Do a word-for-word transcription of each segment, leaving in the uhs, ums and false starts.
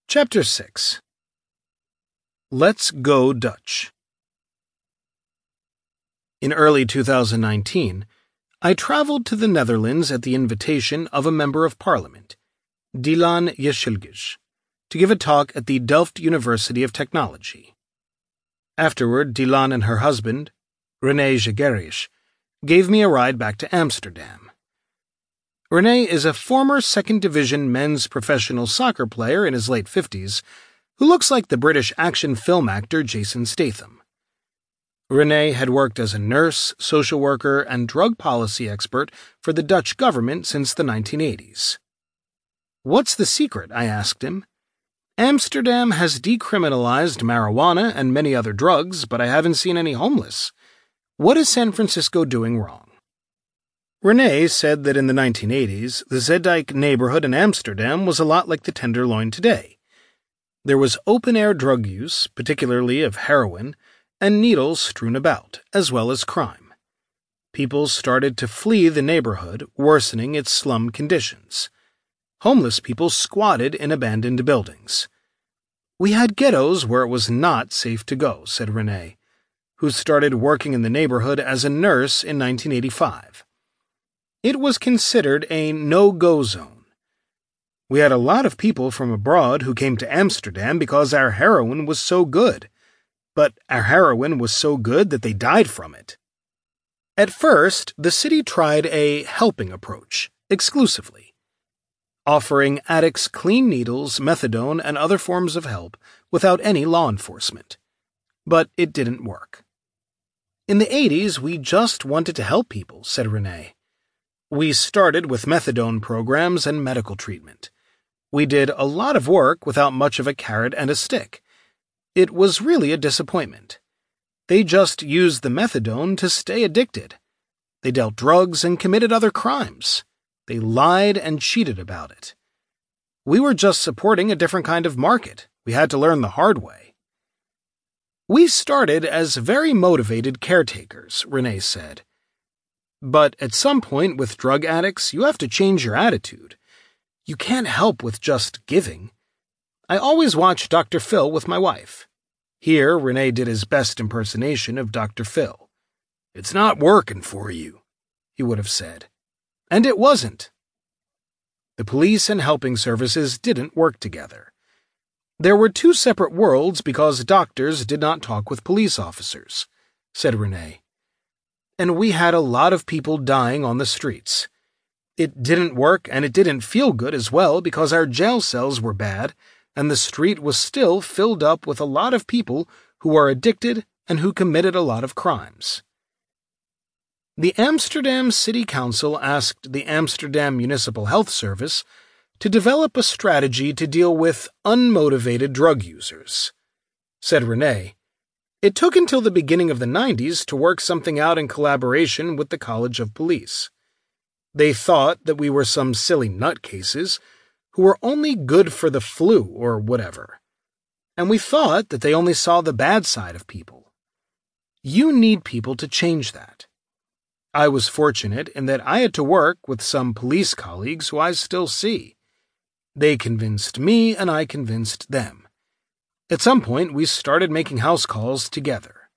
Chapter six. Let's Go Dutch. In early two thousand nineteen, I traveled to the Netherlands at the invitation of a member of parliament, Dylan Jeschilges, to give a talk at the Delft University of Technology. Afterward, Dylan and her husband, René Jagerrisch, gave me a ride back to Amsterdam. René is a former second division men's professional soccer player in his late fifties who looks like the British action film actor Jason Statham. René had worked as a nurse, social worker, and drug policy expert for the Dutch government since the nineteen eighties. "What's the secret?" I asked him. "Amsterdam has decriminalized marijuana and many other drugs, but I haven't seen any homeless. What is San Francisco doing wrong?" René said that in the nineteen eighties, the Zeedijk neighborhood in Amsterdam was a lot like the Tenderloin today. There was open-air drug use, particularly of heroin, and needles strewn about, as well as crime. People started to flee the neighborhood, worsening its slum conditions. Homeless people squatted in abandoned buildings. "We had ghettos where it was not safe to go," said René, who started working in the neighborhood as a nurse in nineteen eighty-five. It was considered a no-go zone. "We had a lot of people from abroad who came to Amsterdam because our heroin was so good, but our heroin was so good that they died from it." At first, the city tried a helping approach, exclusively, offering addicts clean needles, methadone, and other forms of help without any law enforcement. But it didn't work. "In the eighties, we just wanted to help people," said René. "We started with methadone programs and medical treatment. We did a lot of work without much of a carrot and a stick. It was really a disappointment. They just used the methadone to stay addicted. They dealt drugs and committed other crimes. They lied and cheated about it. We were just supporting a different kind of market. We had to learn the hard way." "We started as very motivated caretakers," René said. "But at some point with drug addicts, you have to change your attitude. You can't help with just giving. I always watch Doctor Phil with my wife." Here, René did his best impersonation of Doctor Phil. "It's not working for you," he would have said. And it wasn't. The police and helping services didn't work together. There were two separate worlds because doctors did not talk with police officers, said René. And we had a lot of people dying on the streets. It didn't work and it didn't feel good as well because our jail cells were bad and the street was still filled up with a lot of people who are addicted and who committed a lot of crimes. The Amsterdam City Council asked the Amsterdam Municipal Health Service to develop a strategy to deal with unmotivated drug users. Said René, "It took until the beginning of the nineties to work something out in collaboration with the College of Police. They thought that we were some silly nutcases who were only good for the flu or whatever. And we thought that they only saw the bad side of people. You need people to change that. I was fortunate in that I had to work with some police colleagues who I still see. They convinced me and I convinced them. At some point, we started making house calls together."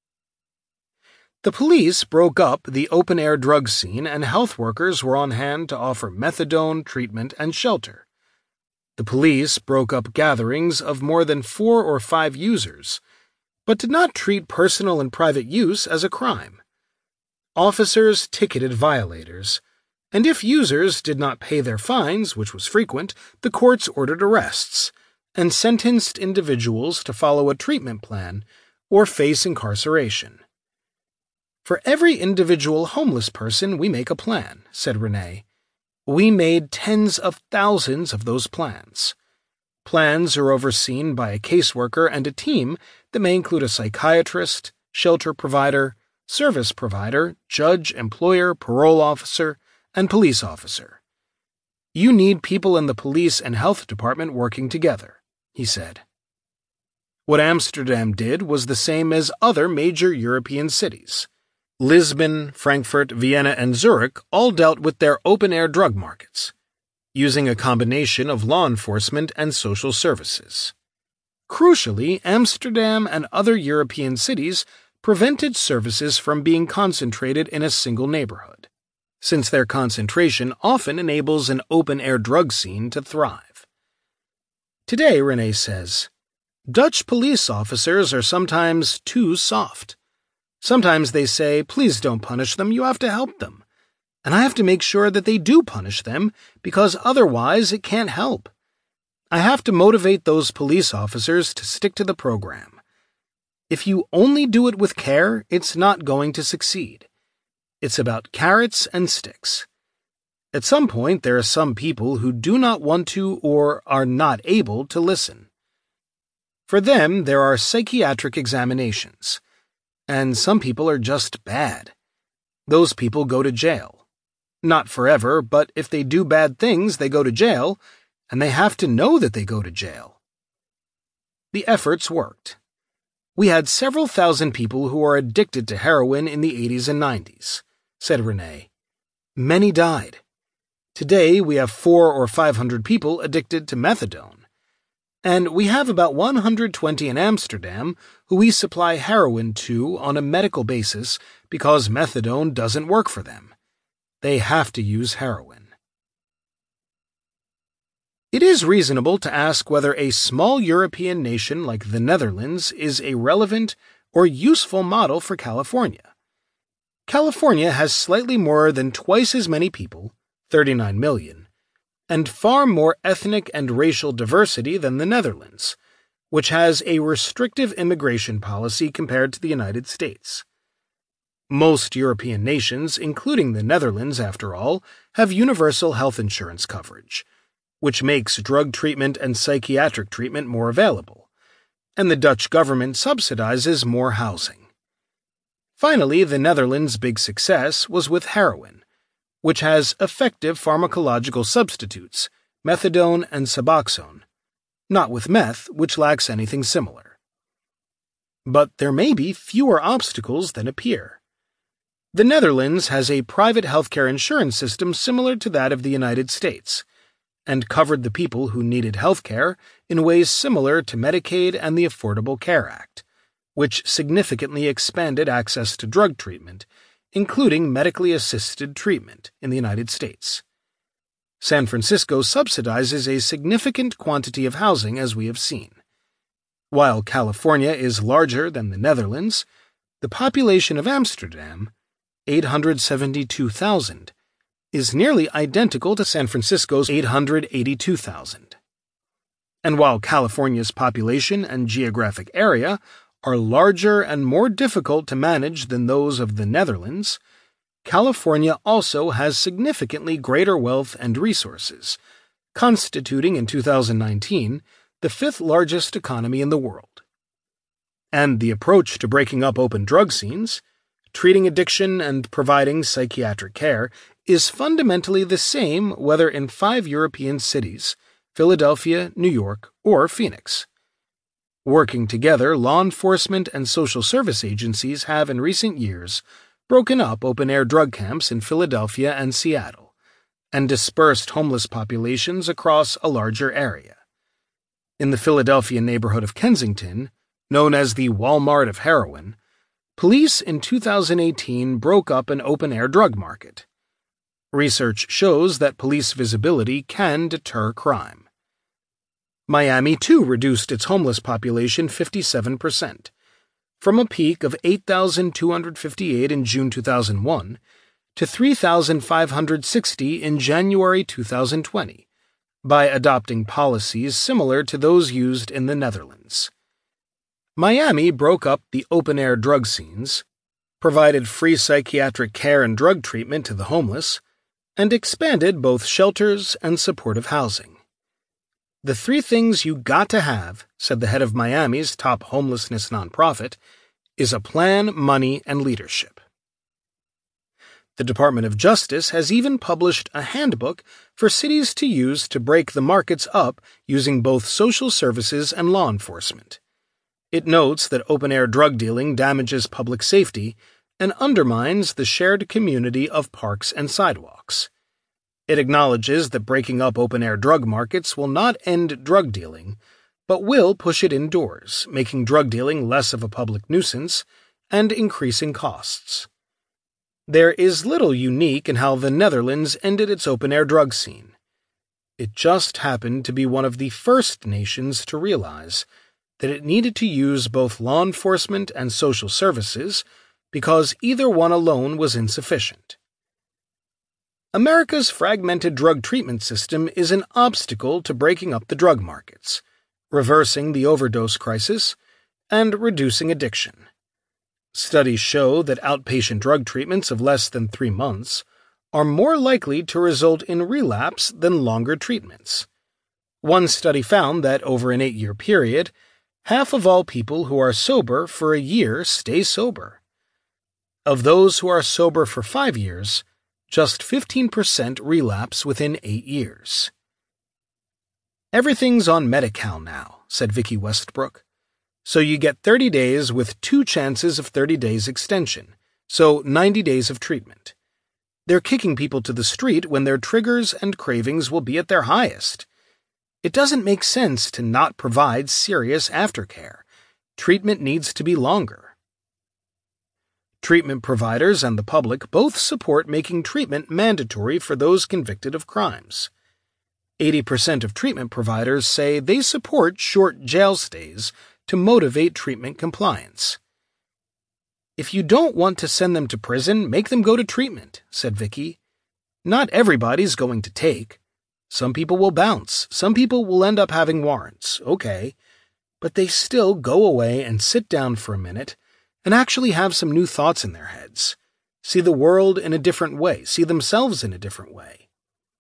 The police broke up the open-air drug scene and health workers were on hand to offer methadone, treatment, and shelter. The police broke up gatherings of more than four or five users, but did not treat personal and private use as a crime. Officers ticketed violators, and if users did not pay their fines, which was frequent, the courts ordered arrests and sentenced individuals to follow a treatment plan or face incarceration. "For every individual homeless person, we make a plan," said René. "We made tens of thousands of those plans. Plans are overseen by a caseworker and a team that may include a psychiatrist, shelter provider, service provider, judge, employer, parole officer, and police officer. You need people in the police and health department working together," he said. What Amsterdam did was the same as other major European cities. Lisbon, Frankfurt, Vienna, and Zurich all dealt with their open-air drug markets. using a combination of law enforcement and social services. Crucially, Amsterdam and other European cities prevented services from being concentrated in a single neighborhood, since their concentration often enables an open-air drug scene to thrive. Today, Renee says, Dutch police officers are sometimes too soft. Sometimes they say, please don't punish them, you have to help them. And I have to make sure that they do punish them, because otherwise it can't help. I have to motivate those police officers to stick to the program. If you only do it with care, it's not going to succeed. It's about carrots and sticks. At some point, there are some people who do not want to or are not able to listen. For them, there are psychiatric examinations. And some people are just bad. Those people go to jail. Not forever, but if they do bad things, they go to jail, and they have to know that they go to jail. The efforts worked. We had several thousand people who were addicted to heroin in the eighties and nineties, said Renee. Many died. Today, we have four or five hundred people addicted to methadone. And we have about one hundred twenty in Amsterdam who we supply heroin to on a medical basis because methadone doesn't work for them. They have to use heroin. It is reasonable to ask whether a small European nation like the Netherlands is a relevant or useful model for California. California has slightly more than twice as many people, thirty-nine million, and far more ethnic and racial diversity than the Netherlands, which has a restrictive immigration policy compared to the United States. Most European nations, including the Netherlands, after all, have universal health insurance coverage, which makes drug treatment and psychiatric treatment more available, and the Dutch government subsidizes more housing. Finally, the Netherlands' big success was with heroin, which has effective pharmacological substitutes, methadone and Suboxone, not with meth, which lacks anything similar. But there may be fewer obstacles than appear. The Netherlands has a private healthcare insurance system similar to that of the United States, and covered the people who needed health care in ways similar to Medicaid and the Affordable Care Act, which significantly expanded access to drug treatment, including medically assisted treatment in the United States. San Francisco subsidizes a significant quantity of housing, as we have seen. While California is larger than the Netherlands, the population of Amsterdam, eight hundred seventy-two thousand, is nearly identical to San Francisco's eight hundred eighty-two thousand. And while California's population and geographic area are larger and more difficult to manage than those of the Netherlands, California also has significantly greater wealth and resources, constituting in two thousand nineteen the fifth largest economy in the world. And the approach to breaking up open drug scenes, treating addiction and providing psychiatric care is fundamentally the same whether in five European cities, Philadelphia, New York, or Phoenix. Working together, law enforcement and social service agencies have in recent years broken up open-air drug camps in Philadelphia and Seattle, and dispersed homeless populations across a larger area. In the Philadelphia neighborhood of Kensington, known as the Walmart of heroin, police in two thousand eighteen broke up an open-air drug market. Research shows that police visibility can deter crime. Miami, too, reduced its homeless population fifty-seven percent, from a peak of eight thousand two hundred fifty-eight in June two thousand one to three thousand five hundred sixty in January two thousand twenty, by adopting policies similar to those used in the Netherlands. Miami broke up the open-air drug scenes, provided free psychiatric care and drug treatment to the homeless, and expanded both shelters and supportive housing. The three things you got to have, said the head of Miami's top homelessness nonprofit, is a plan, money, and leadership. The Department of Justice has even published a handbook for cities to use to break the markets up using both social services and law enforcement. It notes that open-air drug dealing damages public safety and undermines the shared community of parks and sidewalks. It acknowledges that breaking up open-air drug markets will not end drug dealing, but will push it indoors, making drug dealing less of a public nuisance and increasing costs. There is little unique in how the Netherlands ended its open-air drug scene. It just happened to be one of the first nations to realize that it needed to use both law enforcement and social services because either one alone was insufficient. America's fragmented drug treatment system is an obstacle to breaking up the drug markets, reversing the overdose crisis, and reducing addiction. Studies show that outpatient drug treatments of less than three months are more likely to result in relapse than longer treatments. One study found that over an eight-year period, half of all people who are sober for a year stay sober. Of those who are sober for five years, just fifteen percent relapse within eight years. "Everything's on Medi-Cal now," said Vicky Westbrook. "So you get thirty days with two chances of thirty days extension, so ninety days of treatment. They're kicking people to the street when their triggers and cravings will be at their highest. It doesn't make sense to not provide serious aftercare. Treatment needs to be longer." Treatment providers and the public both support making treatment mandatory for those convicted of crimes. eighty percent of treatment providers say they support short jail stays to motivate treatment compliance. "If you don't want to send them to prison, make them go to treatment," said Vicky. "Not everybody's going to take. Some people will bounce, some people will end up having warrants, okay, but they still go away and sit down for a minute and actually have some new thoughts in their heads, see the world in a different way, see themselves in a different way."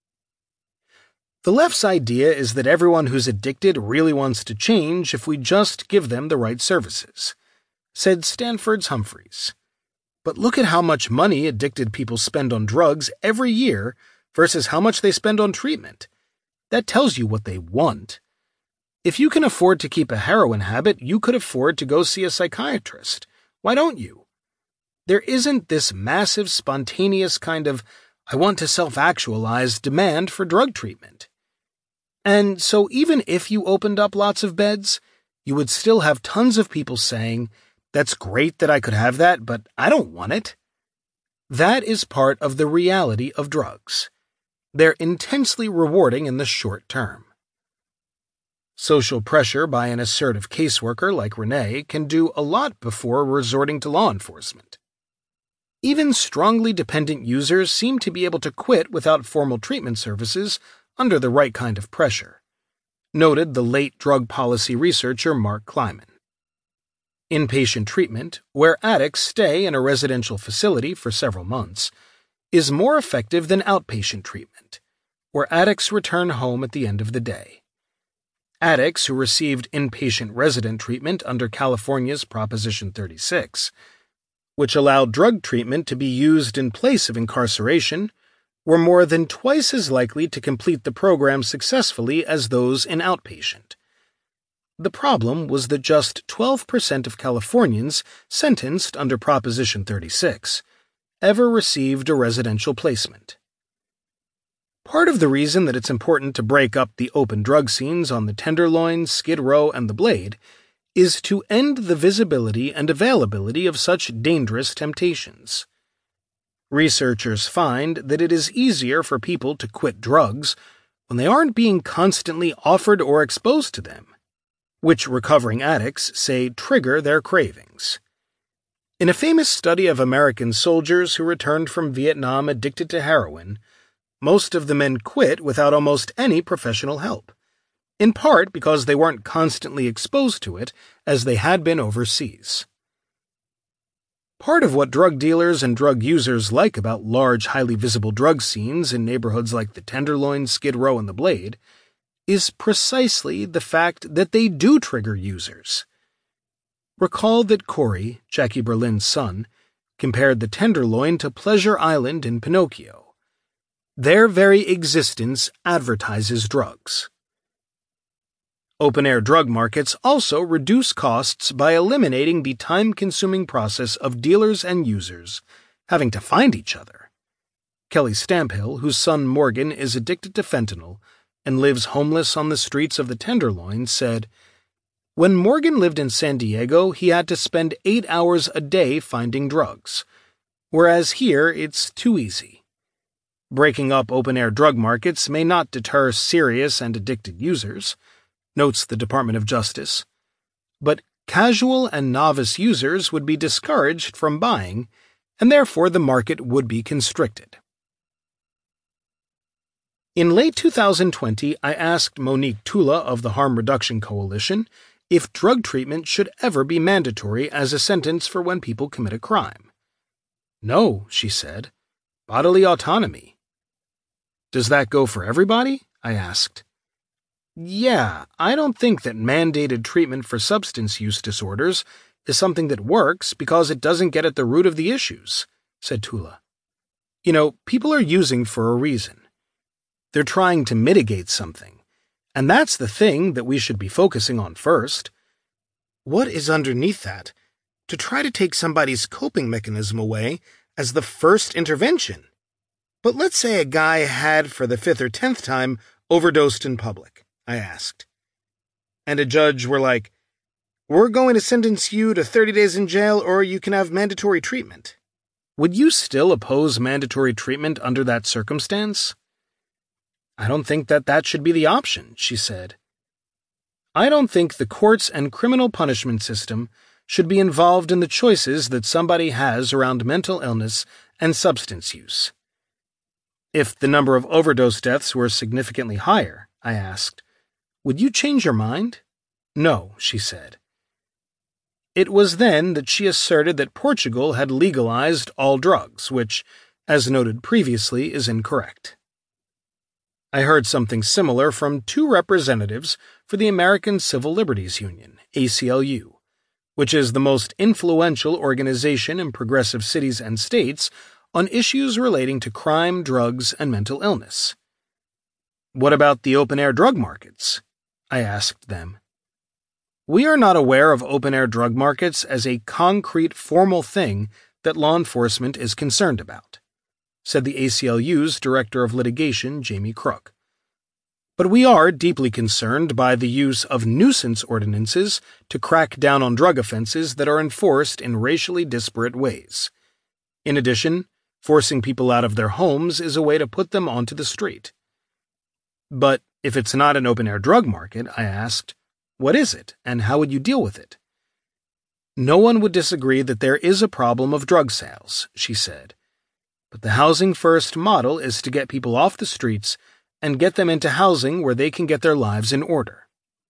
The left's idea is that everyone who's addicted really wants to change if we just give them the right services, said Stanford's Humphreys. But look at how much money addicted people spend on drugs every year versus how much they spend on treatment. That tells you what they want. If you can afford to keep a heroin habit, you could afford to go see a psychiatrist. Why don't you? There isn't this massive, spontaneous kind of "I want to self-actualize" demand for drug treatment. And so even if you opened up lots of beds, you would still have tons of people saying, "That's great that I could have that, but I don't want it." That is part of the reality of drugs. They're intensely rewarding in the short term. Social pressure by an assertive caseworker like Renee can do a lot before resorting to law enforcement. Even strongly dependent users seem to be able to quit without formal treatment services under the right kind of pressure, noted the late drug policy researcher Mark Kleiman. Inpatient treatment, where addicts stay in a residential facility for several months, is more effective than outpatient treatment, where addicts return home at the end of the day. Addicts who received inpatient resident treatment under California's Proposition thirty-six, which allowed drug treatment to be used in place of incarceration, were more than twice as likely to complete the program successfully as those in outpatient. The problem was that just twelve percent of Californians sentenced under Proposition thirty-six ever received a residential placement. Part of the reason that it's important to break up the open drug scenes on the Tenderloin, Skid Row, and the Blade is to end the visibility and availability of such dangerous temptations. Researchers find that it is easier for people to quit drugs when they aren't being constantly offered or exposed to them, which recovering addicts say trigger their cravings. In a famous study of American soldiers who returned from Vietnam addicted to heroin, most of the men quit without almost any professional help, in part because they weren't constantly exposed to it as they had been overseas. Part of what drug dealers and drug users like about large, highly visible drug scenes in neighborhoods like the Tenderloin, Skid Row, and the Blade is precisely the fact that they do trigger users. Recall that Corey, Jackie Berlin's son, compared the Tenderloin to Pleasure Island in Pinocchio. Their very existence advertises drugs. Open-air drug markets also reduce costs by eliminating the time-consuming process of dealers and users having to find each other. Kelly Stamphill, whose son Morgan is addicted to fentanyl and lives homeless on the streets of the Tenderloin, said, "When Morgan lived in San Diego, he had to spend eight hours a day finding drugs, whereas here it's too easy. Breaking up open-air drug markets may not deter serious and addicted users," notes the Department of Justice, "but casual and novice users would be discouraged from buying, and therefore the market would be constricted." In late two thousand twenty, I asked Monique Tula of the Harm Reduction Coalition if drug treatment should ever be mandatory as a sentence for when people commit a crime. "No," she said. "Bodily autonomy." "Does that go for everybody?" I asked. "Yeah, I don't think that mandated treatment for substance use disorders is something that works because it doesn't get at the root of the issues," said Tula. "You know, people are using for a reason. They're trying to mitigate something, and that's the thing that we should be focusing on first. What is underneath that? To try to take somebody's coping mechanism away as the first intervention. But let's say a guy had, for the fifth or tenth time, overdosed in public," I asked. "And a judge were like, 'We're going to sentence you to thirty days in jail or you can have mandatory treatment.' Would you still oppose mandatory treatment under that circumstance?" "I don't think that that should be the option," she said. "I don't think the courts and criminal punishment system should be involved in the choices that somebody has around mental illness and substance use." "If the number of overdose deaths were significantly higher," I asked, "would you change your mind?" "No," she said. It was then that she asserted that Portugal had legalized all drugs, which, as noted previously, is incorrect. I heard something similar from two representatives for the American Civil Liberties Union, A C L U, which is the most influential organization in progressive cities and states on issues relating to crime, drugs, and mental illness. "What about the open-air drug markets?" I asked them. "We are not aware of open-air drug markets as a concrete, formal thing that law enforcement is concerned about," said the A C L U's Director of Litigation, Jamie Crook. "But we are deeply concerned by the use of nuisance ordinances to crack down on drug offenses that are enforced in racially disparate ways. In addition, forcing people out of their homes is a way to put them onto the street." "But if it's not an open-air drug market," I asked, "what is it, and how would you deal with it?" "No one would disagree that there is a problem of drug sales," she said. "But the Housing First model is to get people off the streets and get them into housing where they can get their lives in order."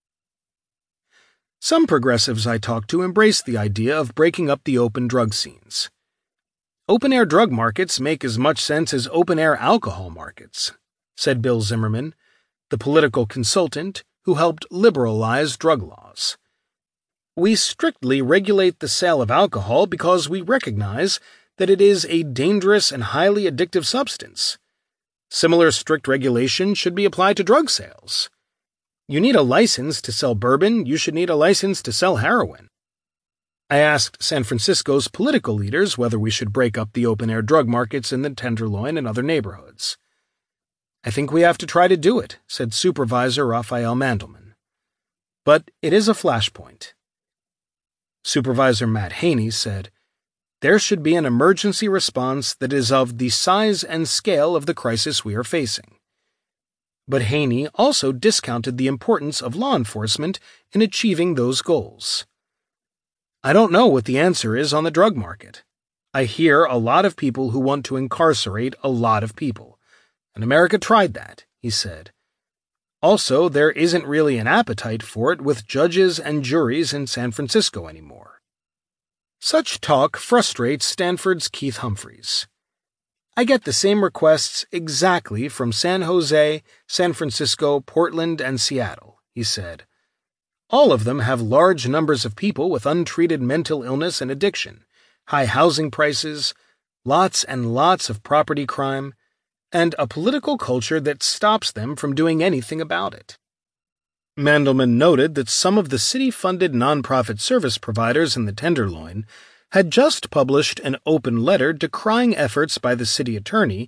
Some progressives I talked to embrace the idea of breaking up the open drug scenes. "Open-air drug markets make as much sense as open-air alcohol markets," said Bill Zimmerman, the political consultant who helped liberalize drug laws. "We strictly regulate the sale of alcohol because we recognize that it is a dangerous and highly addictive substance. Similar strict regulation should be applied to drug sales. You need a license to sell bourbon, you should need a license to sell heroin." I asked San Francisco's political leaders whether we should break up the open-air drug markets in the Tenderloin and other neighborhoods. "I think we have to try to do it," said Supervisor Raphael Mandelman. "But it is a flashpoint." Supervisor Matt Haney said, "There should be an emergency response that is of the size and scale of the crisis we are facing." But Haney also discounted the importance of law enforcement in achieving those goals. "I don't know what the answer is on the drug market. I hear a lot of people who want to incarcerate a lot of people, and America tried that," he said. "Also, there isn't really an appetite for it with judges and juries in San Francisco anymore." Such talk frustrates Stanford's Keith Humphreys. "I get the same requests exactly from San Jose, San Francisco, Portland, and Seattle," he said. "All of them have large numbers of people with untreated mental illness and addiction, high housing prices, lots and lots of property crime, and a political culture that stops them from doing anything about it." Mandelman noted that some of the city-funded nonprofit service providers in the Tenderloin had just published an open letter decrying efforts by the city attorney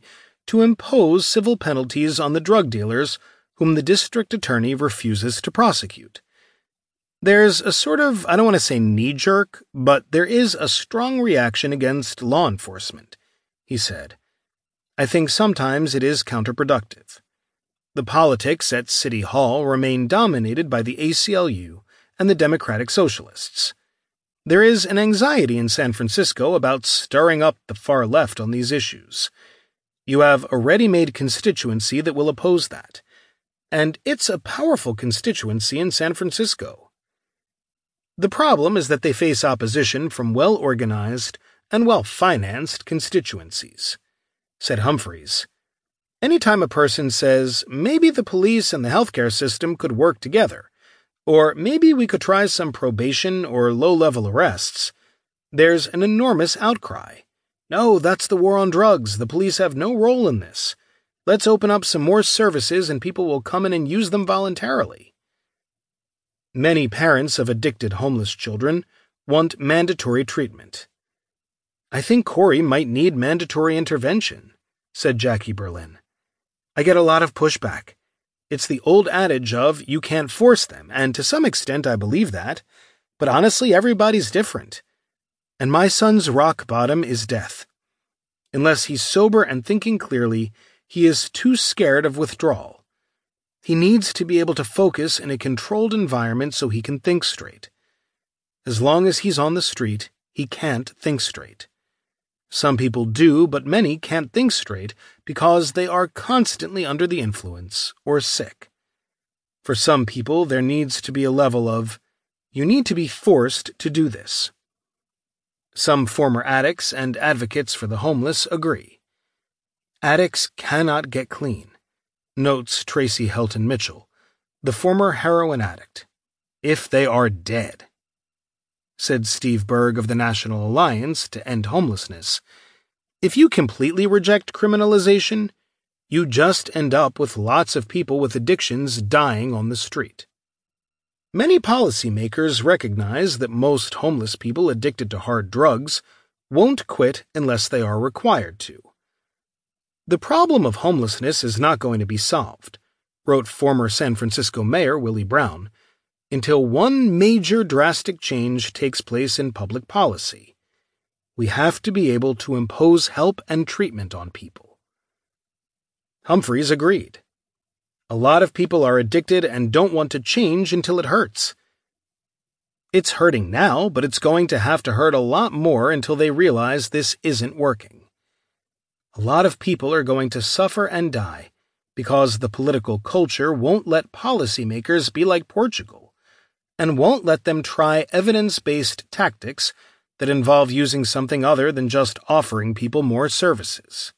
to impose civil penalties on the drug dealers whom the district attorney refuses to prosecute. There's a sort of, I don't want to say knee-jerk, but there is a strong reaction against law enforcement, he said. I think sometimes it is counterproductive. The politics at City Hall remain dominated by the A C L U and the Democratic Socialists. There is an anxiety in San Francisco about stirring up the far left on these issues. You have a ready-made constituency that will oppose that, and it's a powerful constituency in San Francisco. The problem is that they face opposition from well-organized and well-financed constituencies, said Humphreys. Anytime a person says, maybe the police and the healthcare system could work together, or maybe we could try some probation or low-level arrests, there's an enormous outcry. No, that's the war on drugs. The police have no role in this. Let's open up some more services and people will come in and use them voluntarily. Many parents of addicted homeless children want mandatory treatment. I think Corey might need mandatory intervention, said Jackie Berlin. I get a lot of pushback. It's the old adage of you can't force them, and to some extent I believe that, but honestly everybody's different. And my son's rock bottom is death. Unless he's sober and thinking clearly, he is too scared of withdrawal. He needs to be able to focus in a controlled environment so he can think straight. As long as he's on the street, he can't think straight. Some people do, but many can't think straight because they are constantly under the influence or sick. For some people, there needs to be a level of, you need to be forced to do this. Some former addicts and advocates for the homeless agree. Addicts cannot get clean, notes Tracy Helton Mitchell, the former heroin addict, if they are dead. Said Steve Berg of the National Alliance to End Homelessness, if you completely reject criminalization, you just end up with lots of people with addictions dying on the street. Many policymakers recognize that most homeless people addicted to hard drugs won't quit unless they are required to. The problem of homelessness is not going to be solved, wrote former San Francisco Mayor Willie Brown, until one major drastic change takes place in public policy. We have to be able to impose help and treatment on people. Humphreys agreed. A lot of people are addicted and don't want to change until it hurts. It's hurting now, but it's going to have to hurt a lot more until they realize this isn't working. A lot of people are going to suffer and die because the political culture won't let policymakers be like Portugal and won't let them try evidence-based tactics that involve using something other than just offering people more services.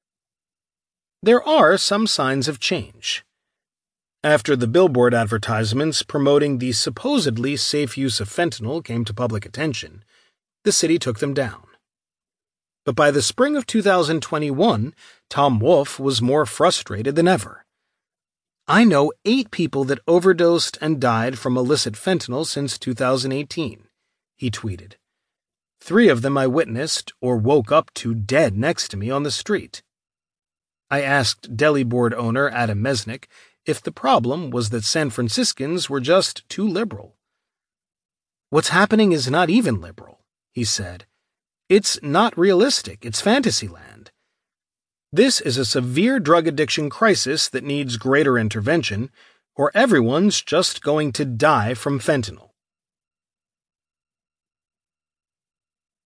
There are some signs of change. After the billboard advertisements promoting the supposedly safe use of fentanyl came to public attention, the city took them down. But by the spring of two thousand twenty-one, Tom Wolfe was more frustrated than ever. I know eight people that overdosed and died from illicit fentanyl since two thousand eighteen, he tweeted. Three of them I witnessed or woke up to dead next to me on the street. I asked deli board owner Adam Mesnick if the problem was that San Franciscans were just too liberal. What's happening is not even liberal, he said. It's not realistic, it's fantasyland. This is a severe drug addiction crisis that needs greater intervention, or everyone's just going to die from fentanyl.